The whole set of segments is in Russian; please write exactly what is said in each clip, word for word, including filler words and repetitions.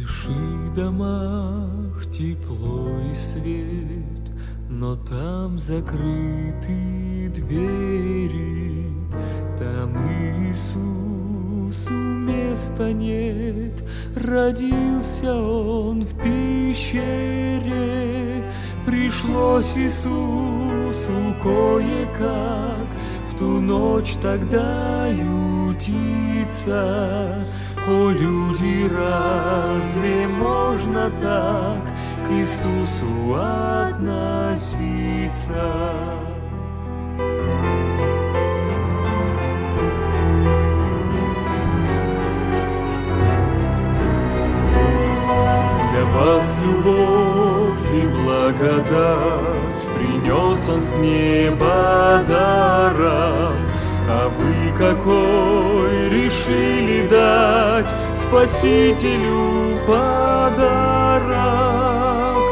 больших домах тепло и свет, но там закрыты двери, там Иисусу места нет. Родился Он в пещере, пришлось Иисусу кое-как в ту ночь тогда ютиться. О, люди, разве можно так к Иисусу относиться? Для вас любовь и благодать принес Он с неба даром, а вы какой решили дать Спасителю подарок?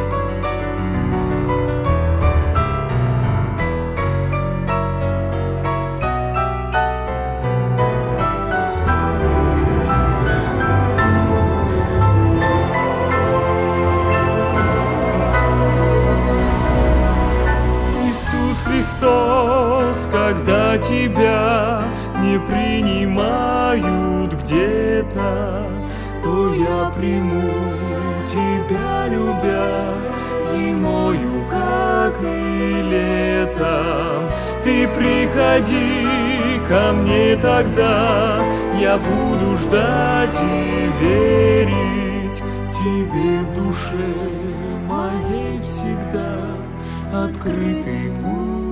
Иисус Христос, когда тебя не принимают где-то, то я приму тебя, любя, зимою, как и летом. Ты приходи ко мне тогда, я буду ждать и верить тебе в душе моей всегда открытый путь.